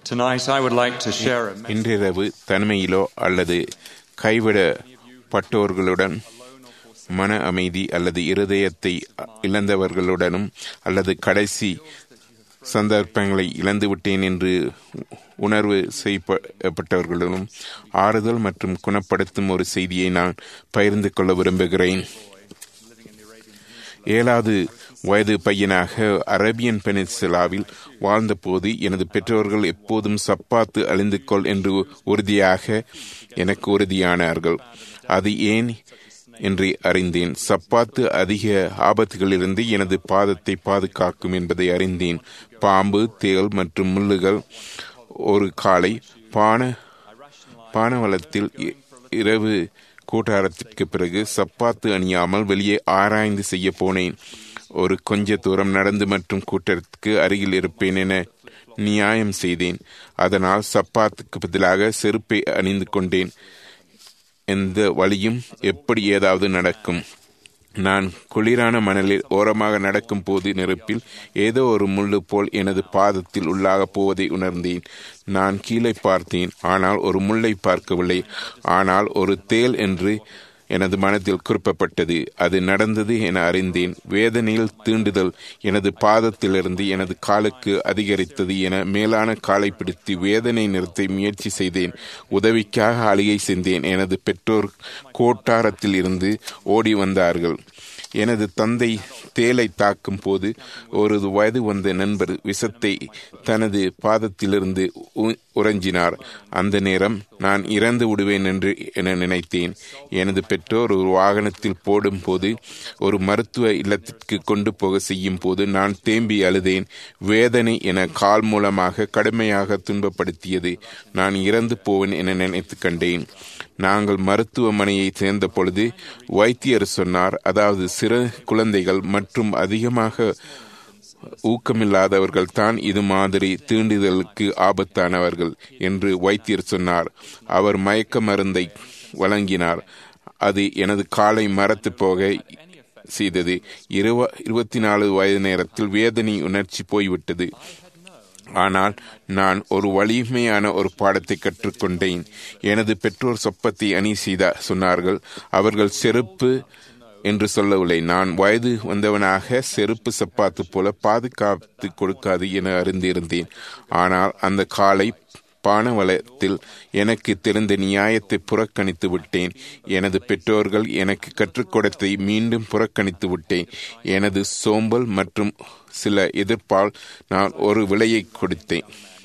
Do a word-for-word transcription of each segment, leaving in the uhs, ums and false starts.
Tonight I would like to share a message. இன்றிரவு தனிமையிலோ அல்லது கைவிடப்பட்டோர்களுடன் மன அமைதி அல்லது இருதயத்தை இழந்தவர்களுடனும் அல்லது கடைசி சந்தர்ப்பங்களை இழந்துவிட்டேன் என்று உணர்வு செய்யப்பட்டவர்களுடன் ஆறுதல் மற்றும் குணப்படுத்தும் ஒரு செய்தியை நான் பகிர்ந்து கொள்ள விரும்புகிறேன். ஏழாவது வயது பையனாக அரேபியன் பெனின்சுலாவில் வாழ்ந்தபோது எனது பெற்றோர்கள் எப்போதும் சப்பாத்து அழிந்து கொள் என்று உறுதியாக எனக்கு உறுதியானார்கள். அது ஏன் என்று அறிந்தேன். சப்பாத்து அதிக ஆபத்துகளிலிருந்து எனது பாதத்தை பாதுகாக்கும் என்பதை அறிந்தேன். பாம்பு, தேள் மற்றும் முள்ளுகள். ஒரு காலை பான பானவளத்தில் இரவு கூட்டாரத்திற்கு பிறகு சப்பாத்து அணியாமல் வெளியே ஆராய்ந்து செய்ய போனேன். ஒரு கொஞ்ச தூரம் நடந்து மற்றும் கூட்டத்திற்கு அருகில் இருப்பேன் என நியாயம் செய்தேன். அதனால் சப்பாத்துக்கு பதிலாக செருப்பை அணிந்து கொண்டேன். எந்த வழியும் எப்படி ஏதாவது நடக்கும். நான் குளிரான மணலில் ஓரமாக நடக்கும் போது நெருப்பில் ஏதோ ஒரு முள்ளு போல் எனது பாதத்தில் உள்ளாக போவதை உணர்ந்தேன். நான் கீழே பார்த்தேன், ஆனால் ஒரு முள்ளை பார்க்கவில்லை. ஆனால் ஒரு தேள் என்று எனது மனத்தில் குறிப்பிடப்பட்டது. அது நடந்தது என அறிந்தேன். வேதனையில் தீண்டுதல் எனது பாதத்திலிருந்து எனது காலுக்கு அதிகரித்தது என மேலான காலை பிடித்து வேதனை நிறுத்த முயற்சி செய்தேன். உதவிக்காக அழுகை செய்தேன். எனது பெற்றோர் கோட்டாரத்தில் இருந்து ஓடி வந்தார்கள். எனது தந்தை தேலை தாக்கும் போது ஒரு வயது வந்த நண்பர் விஷத்தை தனது பாதத்திலிருந்து உறிஞ்சினார். அந்த நேரம் நான் இறந்து விடுவேன் என்று என நினைத்தேன். எனது பெற்றோர் ஒரு வாகனத்தில் போடும் போது ஒரு மருத்துவ இல்லத்திற்கு கொண்டு போக செய்யும் போது நான் தேம்பி அழுதேன். வேதனை என கால் மூலமாக கடுமையாக துன்பப்படுத்தியது. நான் இறந்து போவேன் என நினைத்து கண்டேன். நாங்கள் மருத்துவமனையை சேர்ந்த பொழுது வைத்தியர் சொன்னார், அதாவது சிறு குழந்தைகள் மற்றும் அதிகமாக ஊக்கமில்லாதவர்கள் தான் இது மாதிரி தீண்டுதலுக்கு ஆபத்தானவர்கள் என்று வைத்தியர் சொன்னார். அவர் மயக்க மருந்தை வழங்கினார். அது எனது காலை மரத்து போக செய்தது. இருவ இருபத்தி நாலு வயது நேரத்தில் வேதனை உணர்ச்சி போய்விட்டது. ஆனால் நான் ஒரு வலிமையான ஒரு பாடத்தை கற்றுக்கொண்டேன். எனது பெற்றோர் சொப்பத்தை அணி செய்த சொன்னார்கள். அவர்கள் செருப்பு என்று சொல்லவில்லை. நான் வயது வந்தவனாக செருப்பு சப்பாத்து போல பாதுகாத்து கொடுக்காது என அறிந்திருந்தேன். ஆனால் அந்த காலை பானவளத்தில் எனக்கு தெரிந்த நியாயத்தை புறக்கணித்து விட்டேன். எனது பெற்றோர்கள் எனக்கு கற்றுக் கொடுத்தை மீண்டும் புறக்கணித்து விட்டேன். எனது சோம்பல் மற்றும் சில எதிர்ப்பால் நான் ஒரு விலையை கொடுத்தேன்.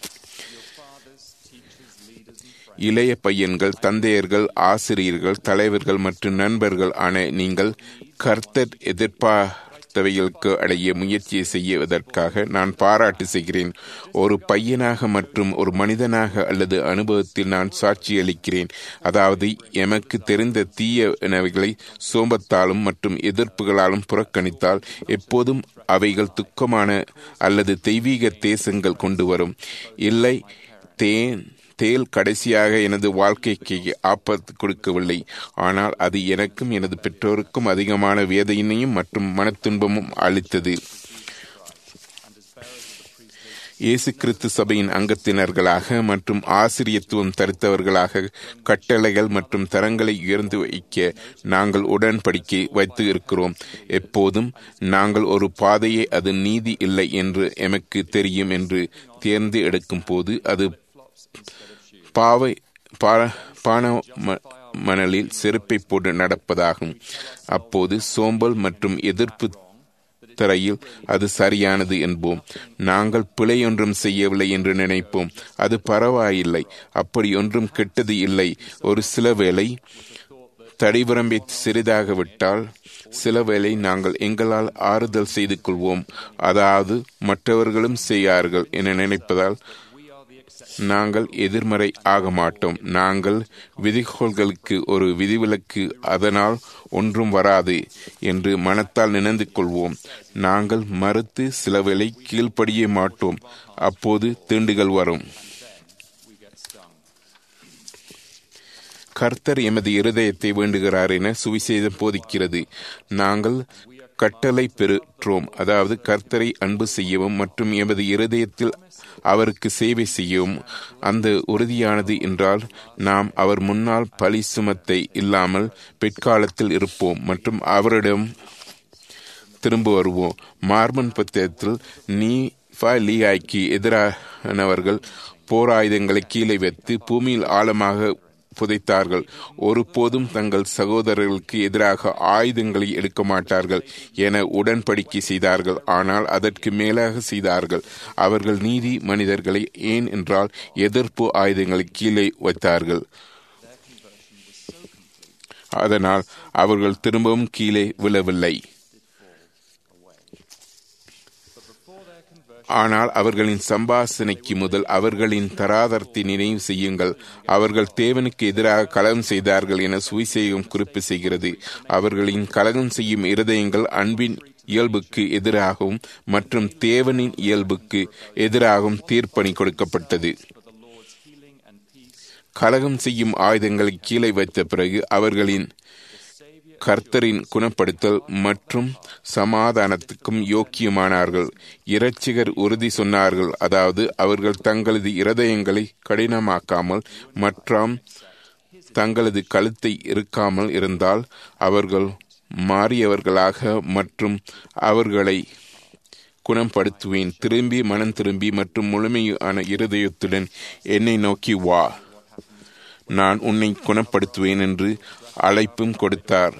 இளைய பையன்கள், தந்தையர்கள், ஆசிரியர்கள், தலைவர்கள் மற்றும் நண்பர்கள் ஆன நீங்கள் கர்த்தர் எதிர்பார்த்தவைகளுக்கு அடைய முயற்சியை செய்வதற்காக நான் பாராட்டு செய்கிறேன். ஒரு பையனாக மற்றும் ஒரு மனிதனாக அல்லது அனுபவத்தில் நான் சாட்சி அளிக்கிறேன். அதாவது எமக்கு தெரிந்த தீயனவைகளை சோம்பத்தாலும் மற்றும் எதிர்ப்புகளாலும் புறக்கணித்தால் எப்போதும் அவைகள் துக்கமான அல்லது தெய்வீக தேசங்கள் கொண்டு வரும். இல்லை, தேன் தேல் கடைசியாக எனது வாழ்க்கைக்கு ஆபத்து கொடுக்கவில்லை. ஆனால் அது எனக்கும் எனது பெற்றோருக்கும் அதிகமான வேதனையும் மற்றும் மனத்துன்பமும் அளித்தது. இயேசு கிறிஸ்து சபையின் அங்கத்தினர்களாக மற்றும் ஆசிரியத்துவம் தரித்தவர்களாக கட்டளைகள் மற்றும் தரங்களை உயர்ந்து வைக்க நாங்கள் உடன்படிக்கை வைத்து இருக்கிறோம். எப்போதும் நாங்கள் ஒரு பாதையை அது நீதி இல்லை என்று எமக்கு தெரியும் என்று தேர்ந்து எடுக்கும் போது அது பாவை பான மணலில் செருப்பை போட்டு நடப்பதாகும். அப்போது சோம்பல் மற்றும் எதிர்ப்பு தரையில் அது சரியானது என்போம். நாங்கள் பிழை ஒன்றும் செய்யவில்லை என்று நினைப்போம். அது பரவாயில்லை, அப்படி ஒன்றும் கெட்டது இல்லை. ஒரு சில வேளை தடிவரம்பை சிறிதாக விட்டால் சில வேளை நாங்கள் எங்களால் ஆறுதல் செய்து கொள்வோம். அதாவது மற்றவர்களும் செய்யார்கள் என நினைப்பதால் நாங்கள் எதிர்மறை ஆக மாட்டோம். நாங்கள் விதிகோள்களுக்கு ஒரு விதிவிலக்கு, அதனால் ஒன்றும் வராது என்று மனத்தால் நினைந்து கொள்வோம். நாங்கள் மறுத்து சில வேளை கீழ்ப்படிய மாட்டோம். அப்போது தீண்டுகள் வரும். கர்த்தர் எமது இருதயத்தை வேண்டுகிறார் என சுவிசேஷம் போதிக்கிறது. நாங்கள் கட்டளை பெற்றோம், அதாவது கர்த்தரை அன்பு செய்யவும் மற்றும் எமது இருதயத்தில் அவருக்கு சேவை செய்யவும். அந்த உறுதியானது என்றால் நாம் அவர் முன்னால் பழி சுமத்தை இல்லாமல் பிற்காலத்தில் இருப்போம் மற்றும் அவரிடம் திரும்ப வருவோம். மார்மன் புத்தகத்தில் நீஃபலீயாய்க்கு எதிரானவர்கள் போர் ஆயுதங்களை கீழே வைத்து பூமியில் ஆழமாக புதைத்தார்கள். ஒருபோதும் தங்கள் சகோதரர்களுக்கு எதிராக ஆயுதங்களை எடுக்க மாட்டார்கள் என உடன்படிக்கை செய்தார்கள். ஆனால் அதற்கு மேலாக செய்தார்கள். அவர்கள் நீதி மனிதர்களை ஏன் என்றால் எதிர்ப்பு ஆயுதங்களை கீழே வைத்தார்கள். அதனால் அவர்கள் திரும்பவும் கீழே விழவில்லை. ஆனால் அவர்களின் சம்பாசனைக்கு முதல் அவர்களின் தராதரத்தை நினைவு செய்யுங்கள். அவர்கள் தேவனுக்கு எதிராக கலகம் செய்தார்கள் என சுவிசேஷம் குறிப்பு செய்கிறது. அவர்களின் கலகம் செய்யும் இருதயங்கள் அன்பின் இயல்புக்கு எதிராகவும் மற்றும் தேவனின் இயல்புக்கு எதிராகவும் தீர்ப்பணி கொடுக்கப்பட்டது. கலகம் செய்யும் ஆயுதங்களை கீழே வைத்த பிறகு அவர்களின் கர்த்தரின் குணப்படுத்தல் மற்றும் சமாதானத்துக்கும் யோக்கியமானார்கள். இரட்சகர் உறுதி சொன்னார்கள், அதாவது அவர்கள் தங்களது இருதயங்களை கடினமாக்காமல் மற்றும் தங்களது கழுத்தை இருக்காமல் இருந்தால் அவர்கள் மாறியவர்களாக மற்றும் அவர்களை குணப்படுத்துவேன். திரும்பி மனம் திரும்பி மற்றும் முழுமையான இருதயத்துடன் என்னை நோக்கி வா, நான் உன்னை குணப்படுத்துவேன் என்று அழைப்பும் கொடுத்தார்.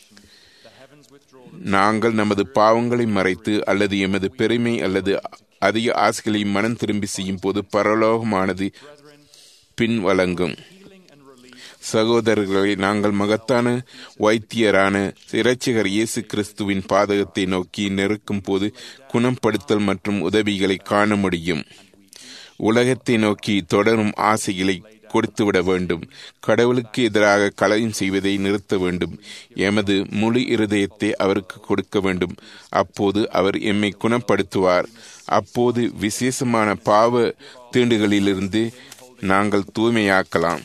நாங்கள் நமது பாவங்களை மறைத்து அல்லது எமது பெருமை அல்லது அதிக ஆசைகளை மனம் திரும்பி செய்யும் போது பரலோகமானது பின் வழங்கும். சகோதரர்களை, நாங்கள் மகத்தான வைத்தியரான இரட்சகர் இயேசு கிறிஸ்துவின் பாதகத்தை நோக்கி நெருக்கும் போது குணப்படுத்தல் மற்றும் உதவிகளை காண முடியும். உலகத்தை நோக்கி தொடரும் ஆசைகளை கொடுத்துவிட வேண்டும். கடவுளுக்கு எதிராக கலகம் செய்வதை நிறுத்த வேண்டும். எமது முழு இருதயத்தை அவருக்கு கொடுக்க வேண்டும். அப்போது அவர் எம்மை குணப்படுத்துவார். அப்போது விசேஷமான பாவ தீண்டுகளிலிருந்து நாங்கள் தூய்மையாக்கலாம்.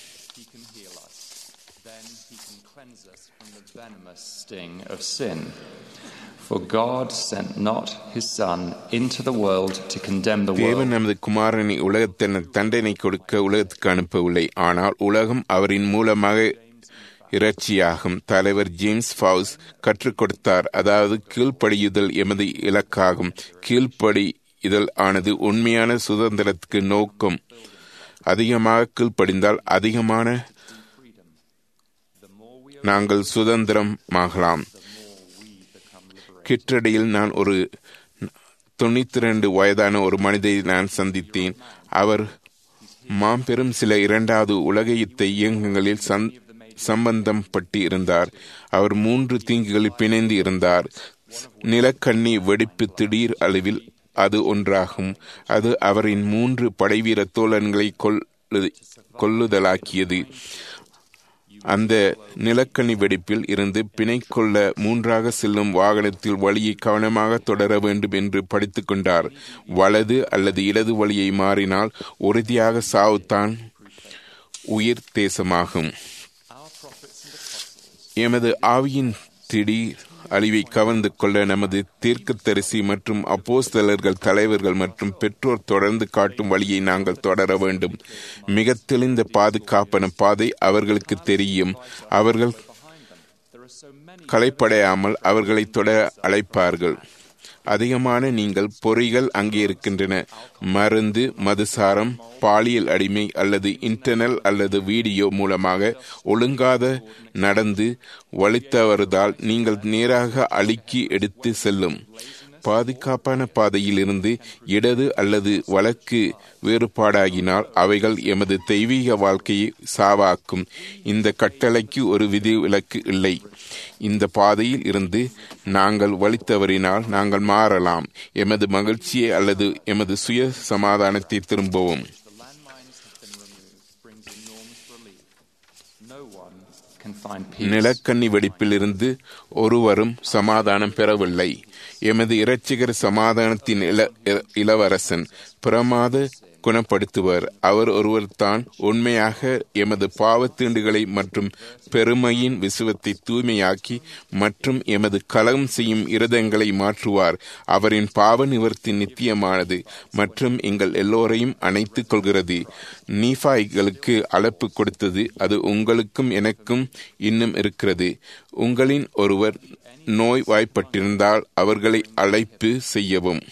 For God sent not his Son into the world to condemn the world. தேவன் நமது குமாரனை உலகத்தின் தண்டனை கொடுக்க உலகத்துக்கு அனுப்பவில்லை, ஆனால் உலகம் அவரின் மூலமாக இரட்சியாகும். தலைவர் ஜேம்ஸ் ஃபவுஸ் கற்றுக் கொடுத்தார், அதாவது கீழ்ப்படியுதல் எமது இலக்காகும். கீழ்ப்படியுதல் ஆனது உண்மையான சுதந்திரத்துக்கு நோக்கம். அதிகமாக கீழ்ப்படிந்தால் அதிகமான நாங்கள் சுதந்திரமாகலாம். கிட்டடியில் நான் ஒரு தொண்ணூத்தி ரெண்டு வயதான ஒரு மனிதரை நான் சந்தித்தேன். அவர் மாபெரும் சில இரண்டாவது உலக யுத்த இயக்கங்களில் சம்பந்தம் பட்டு இருந்தார். அவர் மூன்று தீங்குகளில் பிணைந்து இருந்தார். நிலக்கண்ணி வெடிப்பு திடீர் அளவில் அது ஒன்றாகும். அது அவரின் மூன்று படைவீர தோழன்களை கொல்லு கொல்லுதலாக்கியது. அந்த நிலக்கண்ணி வெடிப்பில் இருந்து பிணை கொள்ள மூன்றாக செல்லும் வாகனத்தில் வழியை கவனமாக தொடர வேண்டும் என்று படித்துக் கொண்டார். வலது அல்லது இடது வழியை மாறினால் உறுதியாக சாவுத்தான் உயிர் தேசமாகும். எமது ஆவியின் திடீர் அழிவை கவர்ந்து கொள்ள நமது தீர்க்கதரிசி மற்றும் அப்போஸ்தலர்கள், தலைவர்கள் மற்றும் பெற்றோர் தொடர்ந்து காட்டும் வழியை நாங்கள் தொடர வேண்டும். மிக தெளிந்த பாதுகாப்பான பாதை அவர்களுக்கு தெரியும். அவர்கள் களைப்படையாமல் அவர்களை தொடர அழைப்பார்கள். அதிகமான நீங்கள் பொறிகள் அங்கே இருக்கின்றன. மருந்து, மதுசாரம், பாலியல் அடிமை அல்லது இன்டர்னல் அல்லது வீடியோ மூலமாக ஒழுங்காத நடந்து வலித்தவர்தால் நீங்கள் நேராக அழுக்கி எடுத்து செல்லும். பாதுகாப்பான பாதையில் இருந்து இடது அல்லது வழக்கு வேறுபாடாகினால் அவைகள் எமது தெய்வீக வாழ்க்கையை சாவாக்கும். இந்த கட்டளைக்கு ஒரு விதி விலக்கு இல்லை. இந்த பாதையில் இருந்து நாங்கள் வலித்தவரினால் நாங்கள் மாறலாம். எமது மகிழ்ச்சியை அல்லது எமது சுய சமாதானத்தை திரும்பவும். நிலக்கண்ணி வெடிப்பில் இருந்து ஒருவரும் சமாதானம் பெறவில்லை. எமது இரட்சகர் சமாதானத்தின் இள இளவரசன். பிரமாத குணப்படுத்துவர். அவர் ஒருவர்தான் உண்மையாக எமது பாவத்தீண்டுகளை மற்றும் பெருமையின் விசுவத்தை தூய்மையாக்கி மற்றும் எமது கலகம் செய்யும் இருதயங்களை மாற்றுவார். அவரின் பாவ நிவர்த்தி நித்தியமானது மற்றும் எங்கள் எல்லோரையும் அணைத்துக் கொள்கிறது. நீஃபாய்களுக்கு அழைப்பு கொடுத்தது அது உங்களுக்கும் எனக்கும் இன்னும் இருக்கிறது. உங்களின் ஒருவர் நோய் வாய்ப்பட்டிருந்தால் அவர்களை அழைப்பு செய்யவும்.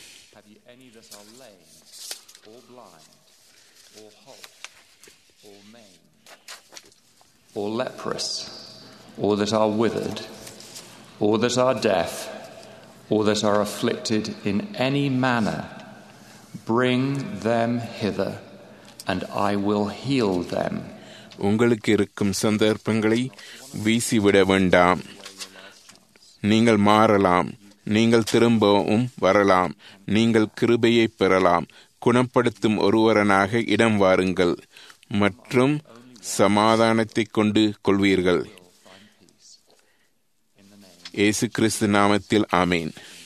Or leprous, or that are withered, or that are deaf, or that are afflicted in any manner, bring them hither, and I will heal them. உங்களுக்கு இருக்கும் சந்தர்ப்பங்களை வீசிவிட வேண்டாம். நீங்கள் மாறலாம், நீங்கள் திரும்பவும் வரலாம், நீங்கள் கிருபையை பெறலாம். குணப்படுத்தும் ஒருவரனாக இடம் வாருங்கள் மற்றும் சமாதானத்தை கொண்டு கொள்வீர்கள். இயேசு கிறிஸ்து நாமத்தில் ஆமேன்.